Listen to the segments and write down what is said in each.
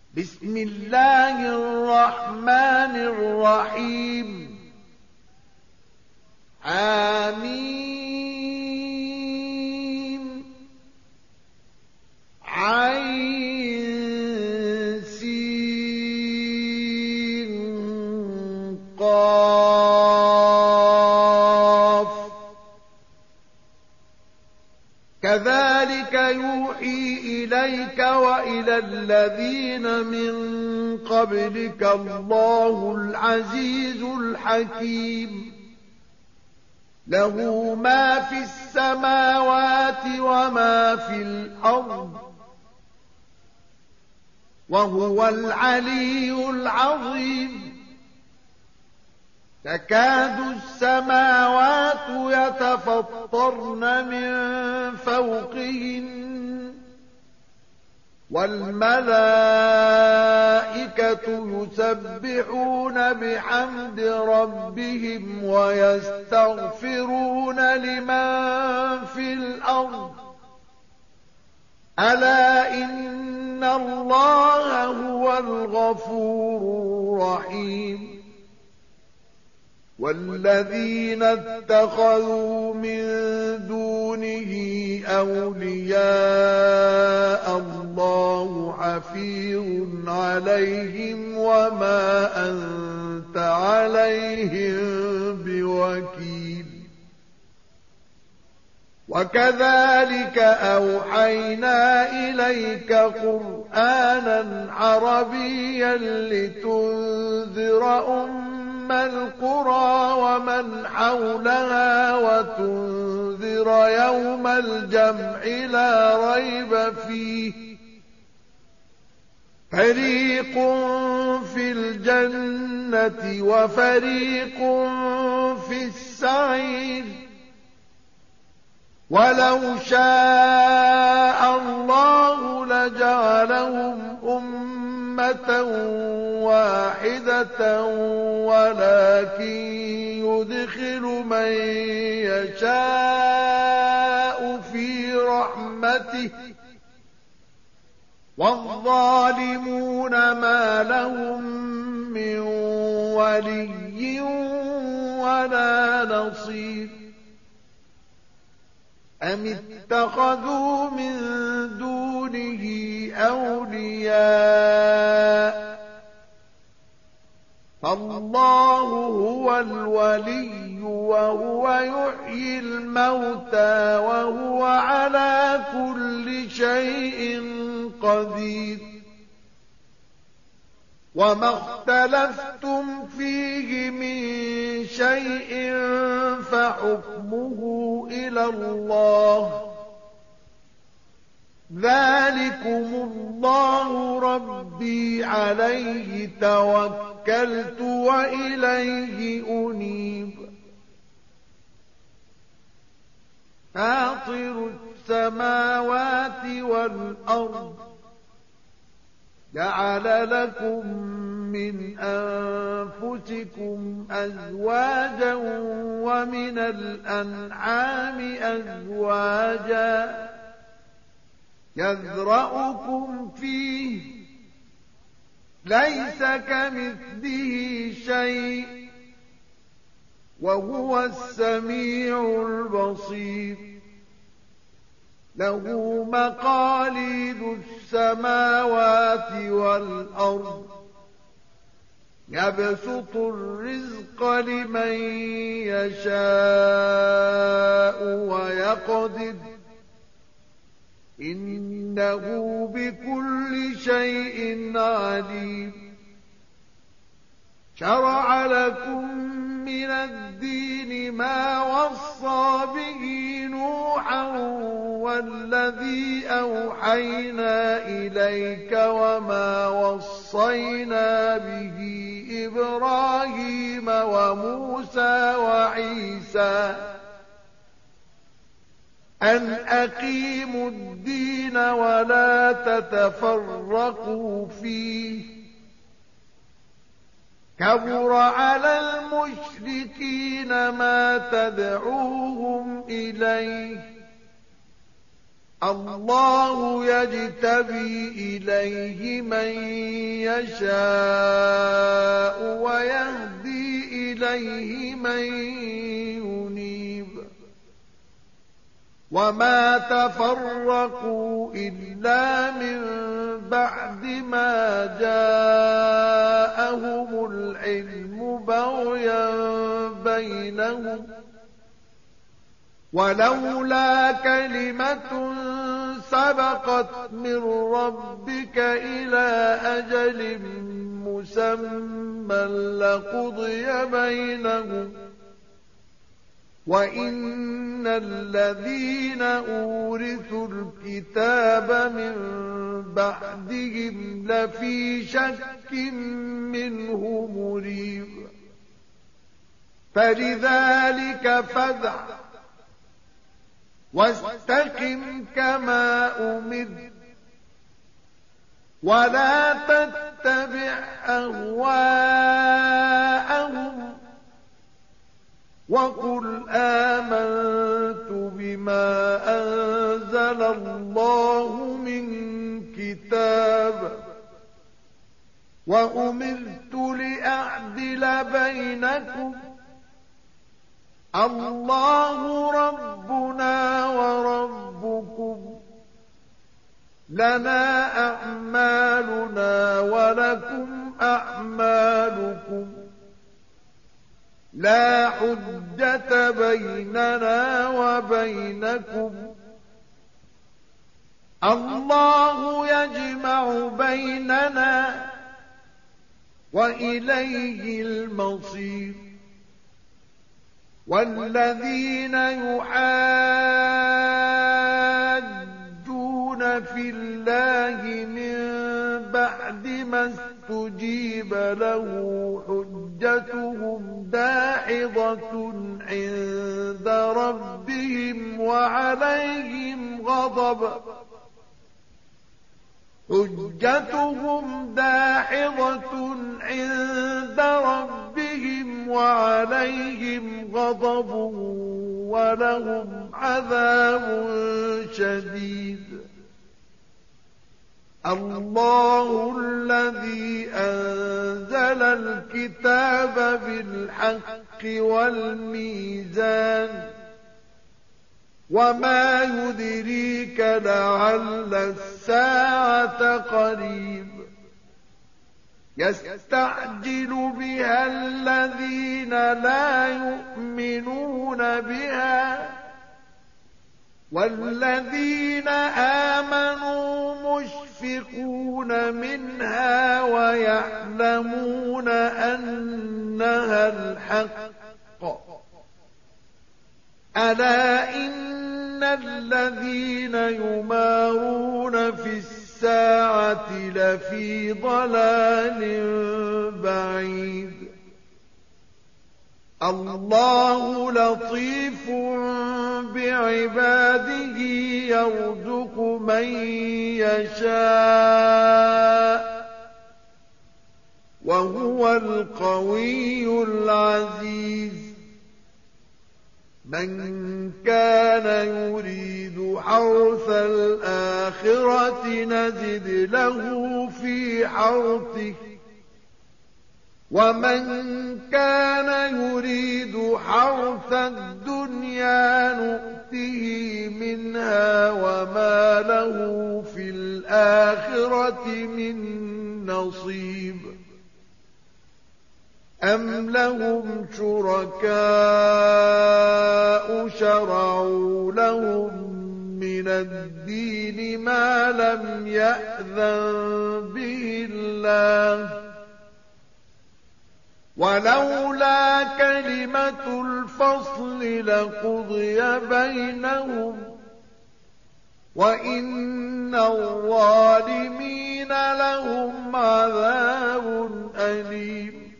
بسم الله الرحمن الرحيم حميم عين سين قاف كذلك يوحي إليك وإلى الذين من قبلك الله العزيز الحكيم له ما في السماوات وما في الأرض وهو العلي العظيم تكاد السماوات يتفطرن من فوقهن والملائكة يسبحون بحمد ربهم ويستغفرون لمن في الأرض ألا إن الله هو الغفور الرحيم والذين اتخذوا من دونه أولياء الله حفيظ عليهم وما أنت عليهم بوكيل وكذلك أوحينا إليك قرآنا عربيا لتنذر القرى ومن حولها وتنذر يوم الجمع لا ريب فيه فريق في الجنة وفريق في السعير ولو شاء الله لجعلهم أمة واحدة ولكن يدخل من يشاء في رحمته والظالمون ما لهم من ولي ولا نصير أم اتخذوا من دونه أولياء فالله هو الولي وهو يحيي الموتى وهو على كل شيء قدير وما اختلفتم فيه من شيء فحكمه إلى الله ذلكم الله ربي عليه توكلت وإليه أنيب فاطر السماوات والأرض جعل لكم من أنفسكم أزواجا ومن الأنعام أزواجا يذرأكم فيه ليس كمثله شيء وهو السميع البصير له مقاليد السماوات والأرض يبسط الرزق لمن يشاء ويقدر إنه بكل شيء عليم شرع لكم من الدين ما وصى به نوحا والذي أوحينا إليك وما وصينا به إبراهيم وموسى وعيسى أن أقيموا الدين ولا تتفرقوا فيه كبر على المشركين ما تدعوهم إليه الله يجتبي إليه من يشاء ويهدي إليه من ينيب وما تفرقوا إلا من بعد ما جاءهم العلم بغيا بينهم ولولا كلمة سبقت من ربك إلى أجل مسمى لقضي بينهم وإن الذين أورثوا الكتاب من بعدهم لفي شك منه مريب فلذلك فادع واستقم كما أمرت ولا تتبع أهواءهم وقل آمنت بما أنزل الله من كتاب وأمرت لأعدل بينكم الله ربنا وربكم لنا أعمالنا ولكم أعمالكم لا حجة بيننا وبينكم الله يجمع بيننا وإليه المصير والذين يحاجون في الله من بعد ما استجيب له حجتهم داحضة عند ربهم وعليهم غضب حجتهم داحضة عند ربهم وعليهم غضب ولهم عذاب شديد الله الذي أنزل الكتاب بالحق والميزان وما يدريك لعل الساعة قريب يستعجل بها الذين لا يؤمنون بها والذين آمنوا مشفقون منها ويعلمون أنها الحق ألا إن الذين يمارون في الساعة لفي ضلال بعيد الله لطيف بعباده يرزق من يشاء وهو القوي العزيز من كان يريد حرث الآخرة نزد له في حرثه ومن كان يريد حرث الدنيا نؤته منها وما له في الآخرة من نصيب أم لهم شركاء شرعوا لهم من الدين ما لم يأذن به الله ولولا كلمة الفصل لقضي بينهم وإن الظالمين لهم عذاب أليم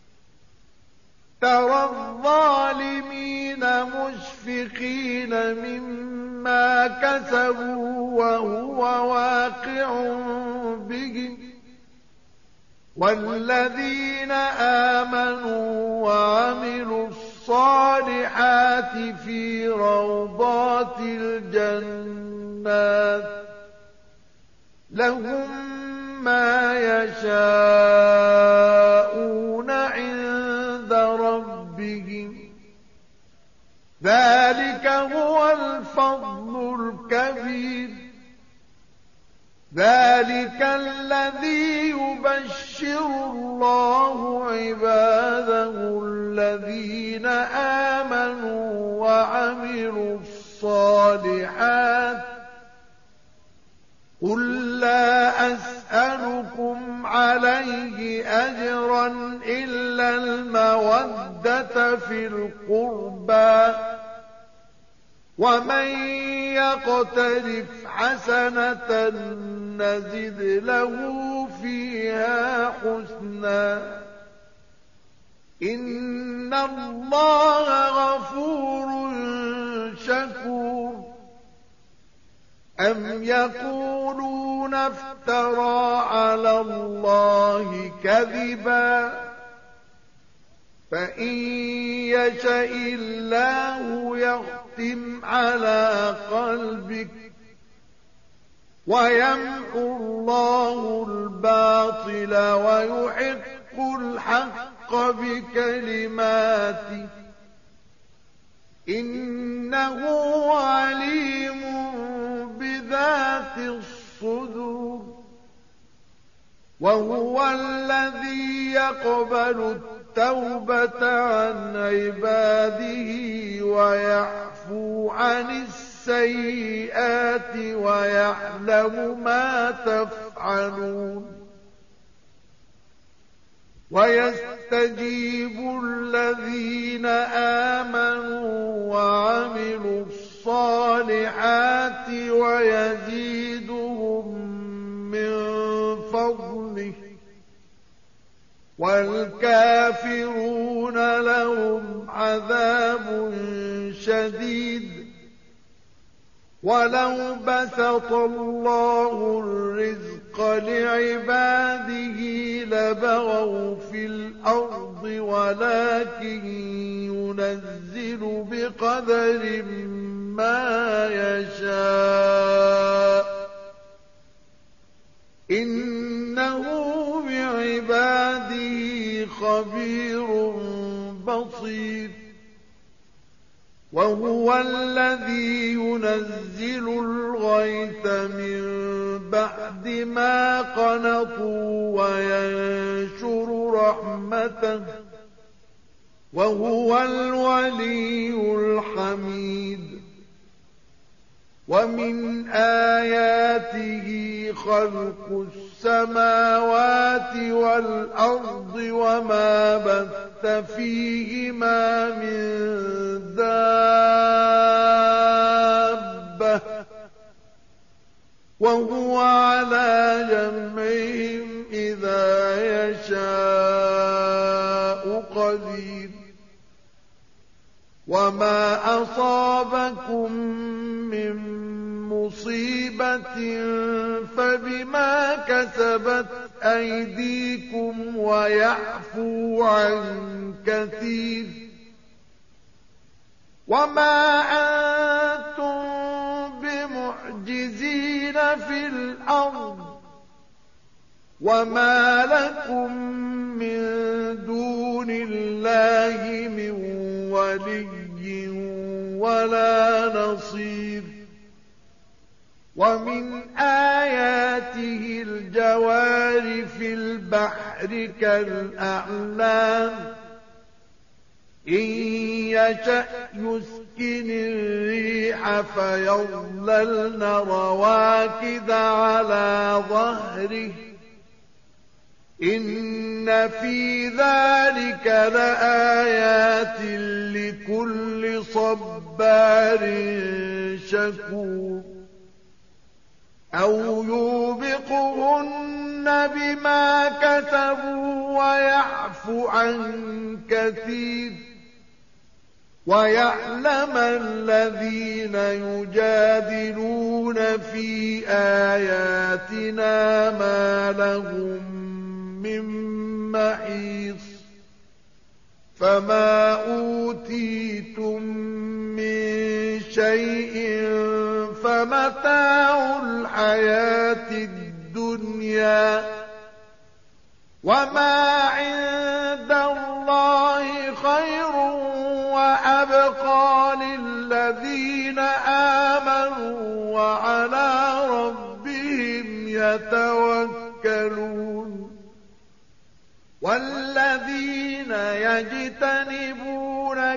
ترى الظالمين مشفقين مما كسبوا وهو واقع بهم والذين آمنوا وعملوا الصالحات في روضات الجنات لهم ما يشاءون عند ربهم ذلك هو الفضل الكبير ذلك الذي يبشر الله عباده الذين آمنوا وعملوا الصالحات قل لا أسألكم عليه أجرا إلا المودة في القربى ومن يقترف حسنة نزد له فيها حسنا إن الله غفور شكور أم يقولون افترى على الله كذبا فإن يشأ الله يختم على قلبك ويمحو الله الباطل ويحق الحق بكلماته إنه عليم بذات الصدور وهو الذي يقبل التوبة عن عباده ويعفو عن السيئات ويعلم ما تفعلون ويستجيب الذين آمنوا وعملوا الصالحات ويزيدهم من فضله والكافرون لهم عذاب شديد ولو بسط الله الرزق لعباده لبغوا في الأرض ولكن ينزل بقدر ما يشاء إنه بعباده خبير بصير وهو الذي ينزل الغيث من بعد ما قنطوا وينشر رحمته وهو الولي الحميد ومن آياته خلق السماوات والأرض وما بث فيهما من دابة وهو على جمعهم إذا يشاء قدير وما أصابكم من مصيبة فبما كسبت أيديكم ويعفو عن كثير وما أنتم بمعجزين في الأرض وما لكم من دون الله من ولي ولا نصير ومن آياته الجوار في البحر كالأعلام إن يشأ يسكن الريح فيظللن رواكد على ظهره إن في ذلك لآيات لكل صبار شكور أو يوبقهن بما كسبوا ويعفو عن كثير ويعلم الذين يجادلون في آياتنا ما لهم من محيص فما أوتيتم من شيء فمتاع الحياة الدنيا وما عند الله خير وأبقى للذين آمنوا وعلى ربهم يتوكلون والذين يجتنبون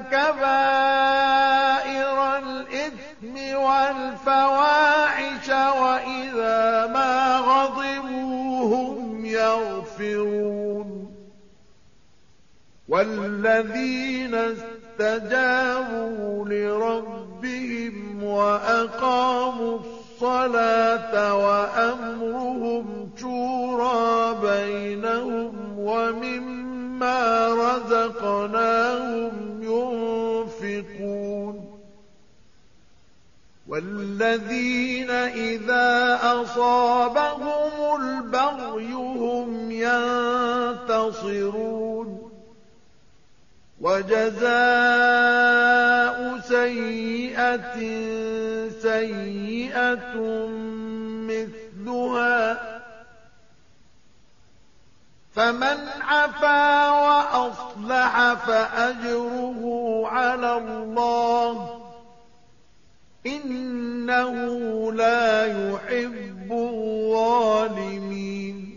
كبائر الإثم والفواحش وإذا ما غضبوا هم يغفرون والذين استجابوا لربهم وأقاموا الصلاة وأمرهم شورى بينهم ومما رزقناهم ينفقون والذين إذا أصابهم البغي هم ينتصرون وجزاء سيئة سيئة مثلها فمن عفا وأصلح فأجره على الله إنه لا يحب الظالمين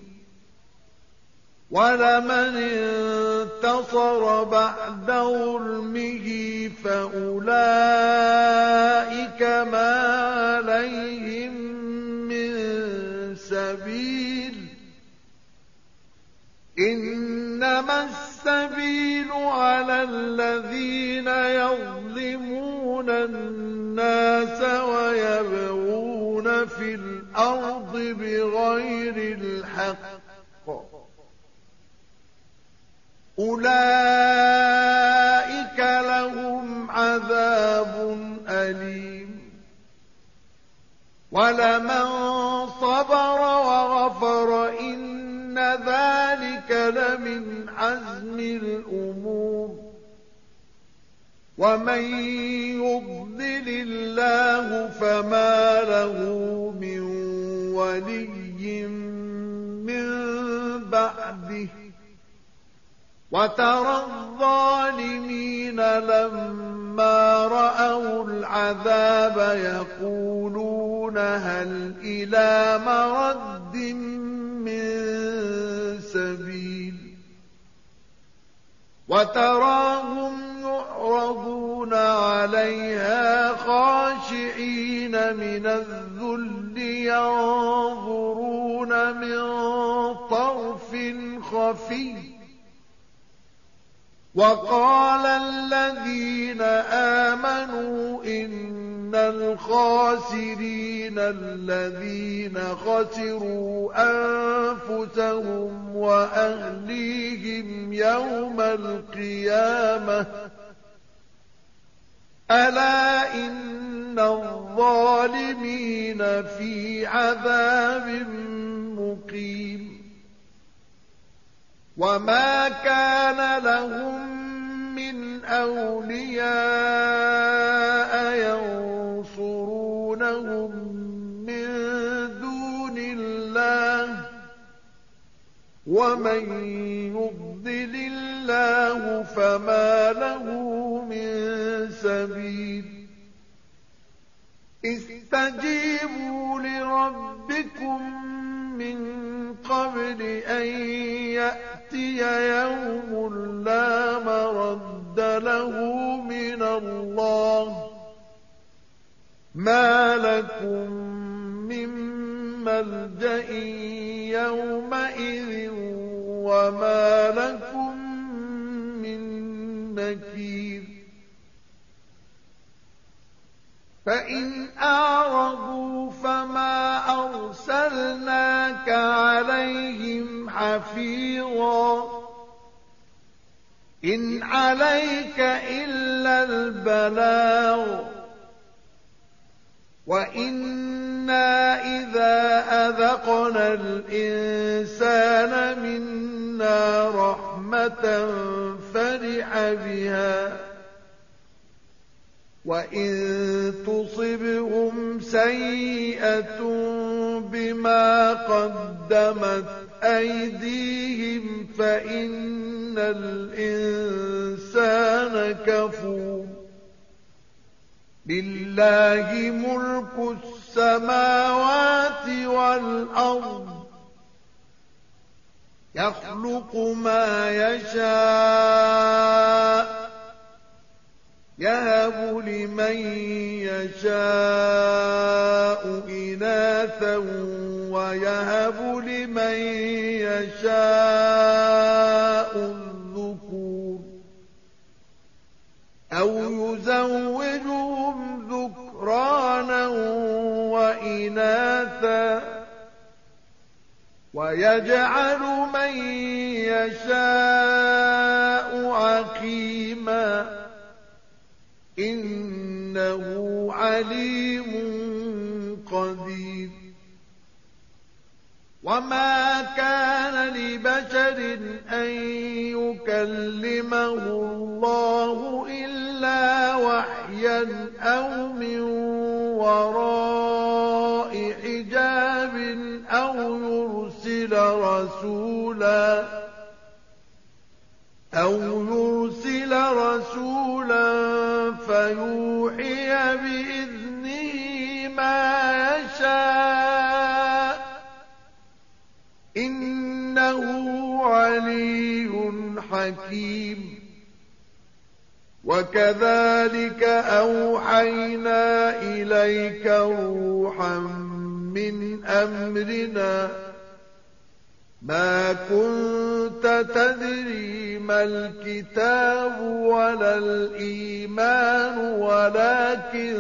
ولمن انتصر بعد ظلمه فأولئك ما عليهم من سبيل إنما السبيل على الذين يظلمون الناس ويبغون في الأرض بغير الحق أولئك لهم عذاب أليم ولمن صبر وغفر إن ذلك لمن عزم الأمور ومن يضلل الله فما له من ولي من بعده وترى الظالمين لما رأوا العذاب يقولون هل إلى مرد من سبيل وتراهم يعرضون عليها خاشعين من الذل ينظرون من طرف خفي وقال الذين آمنوا إن الخاسرين الذين خسروا أنفسهم وأهليهم يوم القيامة ألا إن الظالمين في عذاب مقيم وما كان لهم من أولياء ينصرونهم من دون الله ومن يضلل الله فما له من سبيل استجيبوا لربكم من قبل أن يأتي يوم لا مرد له من الله ما لكم من ملجأ يومئذ وما لكم من نكير فإن أعرضوا فما أرسلناك عليهم حفيظا إن عليك إلا البلاغ وإنا إذا أذقنا الإنسان منا رحمة رحمة فرح بها، وإن تصبهم سيئة بما قدمت أيديهم فإن الإنسان كفور. لله ملك السماوات والأرض يخلق ما يشاء يهب لمن يشاء إناثا ويهب لمن يشاء الذكور أو يزوجهم ذكرانا وإناثا ويجعل من يشاء عقيما إنه عليم قدير. وما كان لبشر أن يكلمه الله إلا وحيا أو من وراء حجاب أو يرسل رسولا فيوحي بإذنه ما يشاء إنه علي حكيم. وكذلك أوحينا إليك روحا من أمرنا ما كنت تدري ما الكتاب ولا الإيمان ولكن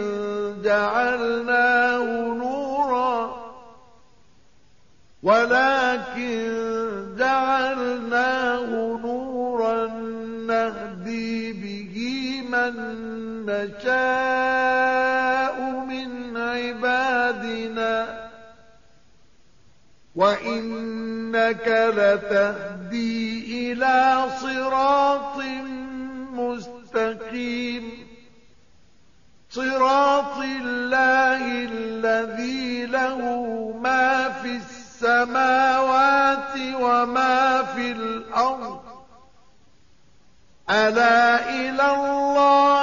جعلناه نورا نهدي به من نشاء من عبادنا وإنك لتهدي إلى صراط مستقيم صراط الله الذي له ما في السماوات وما في الأرض ألا إلى الله